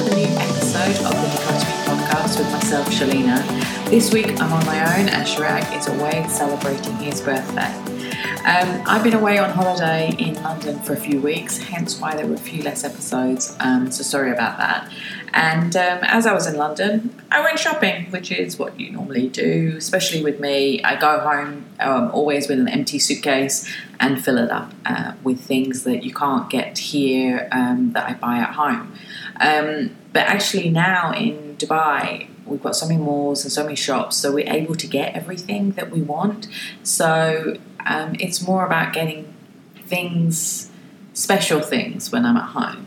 another new episode of the Decluttering Podcast with myself, Shalina. This week I'm on my own as Chirag is away celebrating his birthday. I've been away on holiday in London for a few weeks, hence why there were a few less episodes, so sorry about that. And as I was in London, I went shopping, which is what you normally do, especially with me. I go home always with an empty suitcase and fill it up with things that you can't get here that I buy at home. But actually now in Dubai, we've got so many malls and so many shops, so we're able to get everything that we want. So it's more about getting things, special things when I'm at home.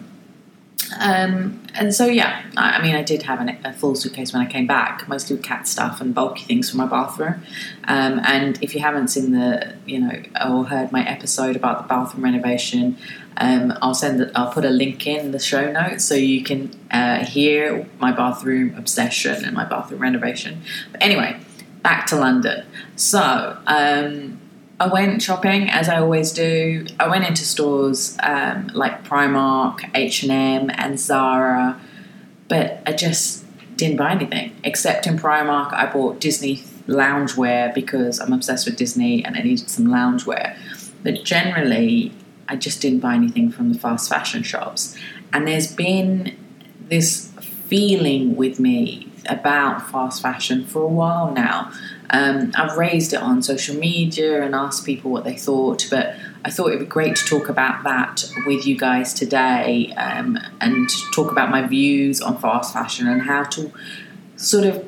And so, yeah, I did have a full suitcase when I came back, mostly with cat stuff and bulky things for my bathroom. And if you haven't seen or heard my episode about the bathroom renovation, I'll put a link in the show notes so you can hear my bathroom obsession and my bathroom renovation. But anyway, back to London. So, I went shopping, as I always do. I went into stores like Primark, H&M and Zara, but I just didn't buy anything. Except in Primark, I bought Disney loungewear because I'm obsessed with Disney and I needed some loungewear. But generally, I just didn't buy anything from the fast fashion shops. And there's been this feeling with me about fast fashion for a while now. I've raised it on social media and asked people what they thought, but I thought it'd be great to talk about that with you guys today and talk about my views on fast fashion and how to sort of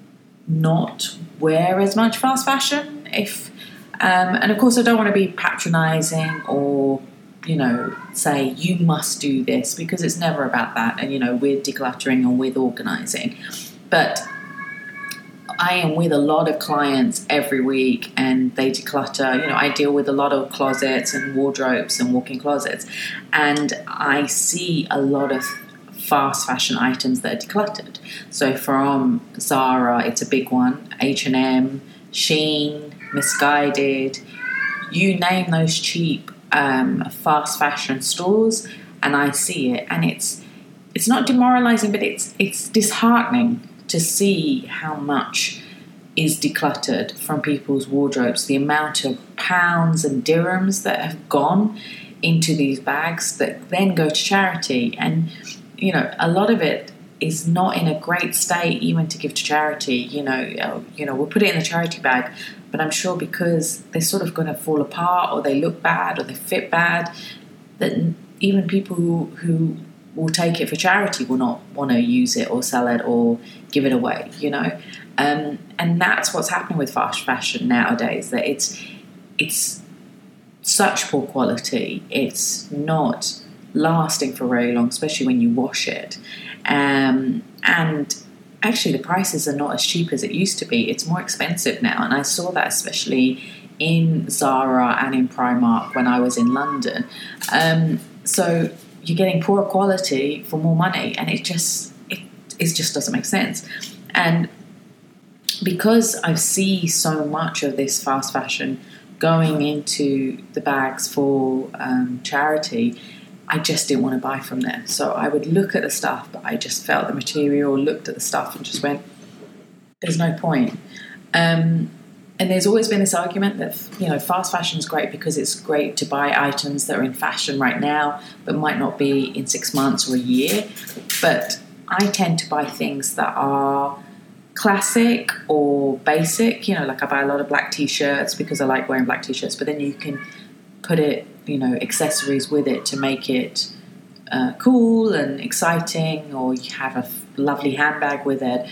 not wear as much fast fashion. And of course, I don't want to be patronising or say you must do this, because it's never about that. And we're decluttering and we're organising, but I am with a lot of clients every week and they declutter. I deal with a lot of closets and wardrobes and walk-in closets, and I see a lot of fast fashion items that are decluttered. So from Zara, it's a big one, H&M, Shein, Missguided, you name those cheap fast fashion stores, and I see it, and it's not demoralizing, but it's disheartening to see how much is decluttered from people's wardrobes, the amount of pounds and dirhams that have gone into these bags that then go to charity. And a lot of it is not in a great state even to give to charity. We'll put it in the charity bag, but I'm sure because they're sort of going to fall apart, or they look bad, or they fit bad, that even people who will take it for charity will not want to use it or sell it or give it away, and that's what's happening with fast fashion nowadays, that it's such poor quality, it's not lasting for very long, especially when you wash it, and actually the prices are not as cheap as it used to be. It's more expensive now, and I saw that especially in Zara and in Primark when I was in London. So you're getting poorer quality for more money, and it just doesn't make sense. And because I see so much of this fast fashion going into the bags for charity, I just didn't want to buy from them. So I would look at the stuff, but I just felt the material, looked at the stuff and just went, there's no point. And there's always been this argument that, fast fashion is great because it's great to buy items that are in fashion right now, but might not be in 6 months or a year. But I tend to buy things that are classic or basic, like I buy a lot of black t-shirts because I like wearing black t-shirts, but then you can put it, accessories with it to make it cool and exciting, or you have a lovely handbag with it.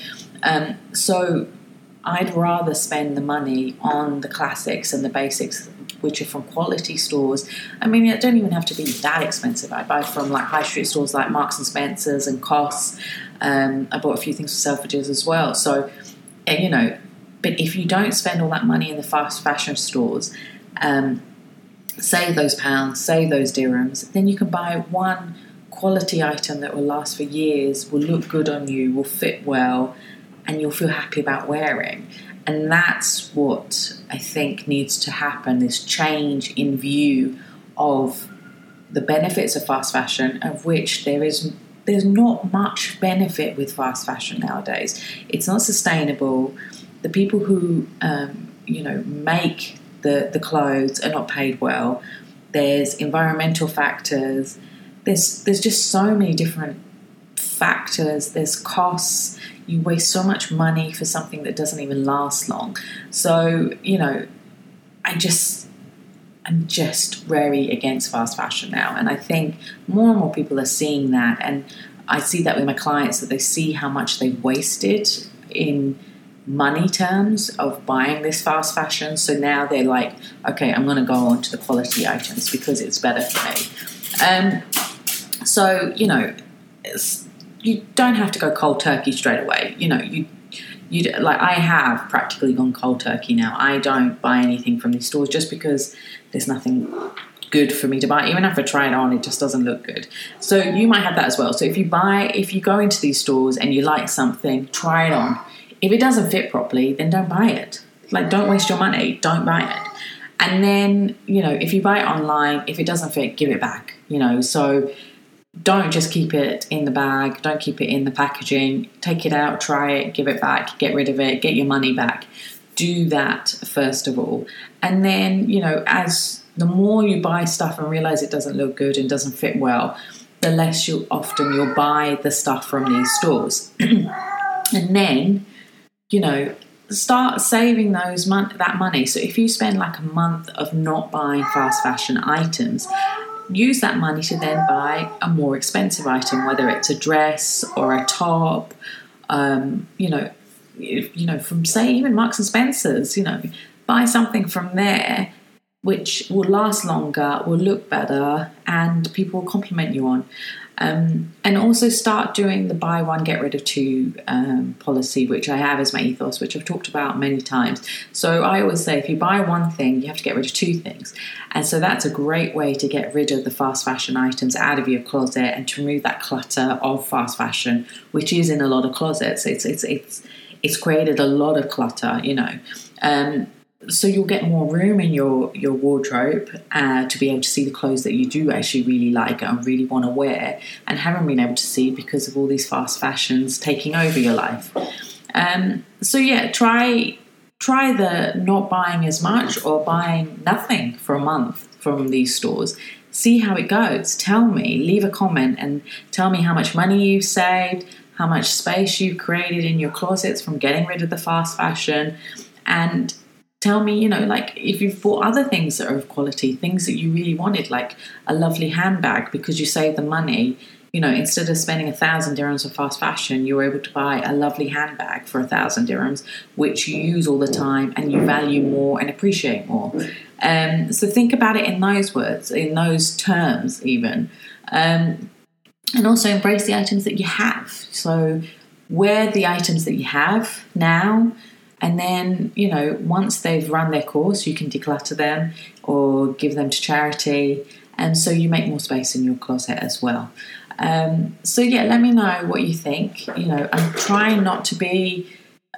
So I'd rather spend the money on the classics and the basics, which are from quality stores. It don't even have to be that expensive. I buy from high street stores like Marks and Spencer's and COS. I bought a few things for Selfridges as well. So, but if you don't spend all that money in the fast fashion stores, save those pounds, save those dirhams, then you can buy one quality item that will last for years, will look good on you, will fit well, and you'll feel happy about wearing. And that's what I think needs to happen, this change in view of the benefits of fast fashion, of which there is there's not much benefit with fast fashion nowadays. It's not sustainable. The people who make the clothes are not paid well. There's environmental factors. There's just so many different factors. There's costs. You waste so much money for something that doesn't even last long. So, I'm just very against fast fashion now. And I think more and more people are seeing that. And I see that with my clients, that they see how much they wasted in money terms of buying this fast fashion. So now they're like, okay, I'm going to go on to the quality items because it's better for me. So, you don't have to go cold turkey straight away. I have practically gone cold turkey now. I don't buy anything from these stores just because there's nothing good for me to buy. Even if I try it on, it just doesn't look good. So you might have that as well. So if you go into these stores and you like something, try it on. If it doesn't fit properly, then don't buy it. Don't waste your money. Don't buy it. And then, if you buy it online, if it doesn't fit, give it back. So don't just keep it in the bag. Don't keep it in the packaging. Take it out, try it, give it back, get rid of it, get your money back. Do that first of all. And then, as the more you buy stuff and realize it doesn't look good and doesn't fit well, the less you'll buy the stuff from these stores. And then, start saving that money. So if you spend a month of not buying fast fashion items, use that money to then buy a more expensive item, whether it's a dress or a top, from say even Marks and Spencer's, buy something from there which will last longer, will look better, and people will compliment you on. And also start doing the buy one, get rid of two policy, which I have as my ethos, which I've talked about many times. So I always say if you buy one thing, you have to get rid of two things. And so that's a great way to get rid of the fast fashion items out of your closet and to remove that clutter of fast fashion, which is in a lot of closets. It's created a lot of clutter, So you'll get more room in your wardrobe to be able to see the clothes that you do actually really like and really want to wear and haven't been able to see because of all these fast fashions taking over your life. Try the not buying as much or buying nothing for a month from these stores. See how it goes. Tell me, leave a comment and tell me how much money you've saved, how much space you've created in your closets from getting rid of the fast fashion, and tell me, if you've bought other things that are of quality, things that you really wanted, like a lovely handbag because you saved the money. Instead of spending 1,000 dirhams for fast fashion, you were able to buy a lovely handbag for 1,000 dirhams, which you use all the time and you value more and appreciate more. So think about it in those words, in those terms even. And also embrace the items that you have. So wear the items that you have now. And then, once they've run their course, you can declutter them or give them to charity. And so you make more space in your closet as well. Let me know what you think. I'm trying not to be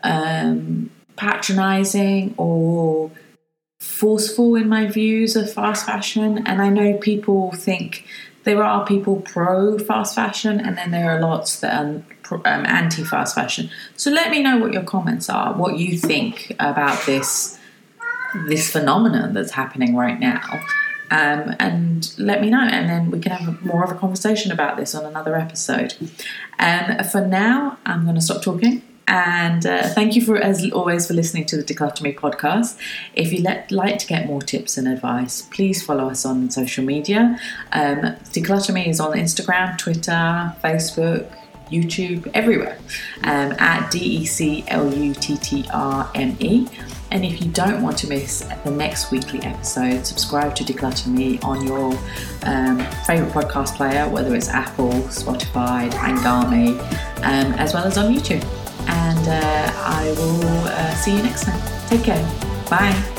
patronizing or forceful in my views of fast fashion. And I know people think there are people pro fast fashion and then there are lots that are anti-fast fashion. So let me know what your comments are, what you think about this phenomenon that's happening right now, and let me know, and then we can have more of a conversation about this on another episode. For now, I'm going to stop talking. And thank you as always for listening to the Declutter Me podcast. If you'd like to get more tips and advice, please follow us on social media. Declutter Me is on Instagram, Twitter, Facebook, YouTube, everywhere, at DECLUTTRME. And if you don't want to miss the next weekly episode, subscribe to Declutter Me on your favourite podcast player, whether it's Apple, Spotify, Anghami, as well as on YouTube. And I will see you next time. Take care. Bye.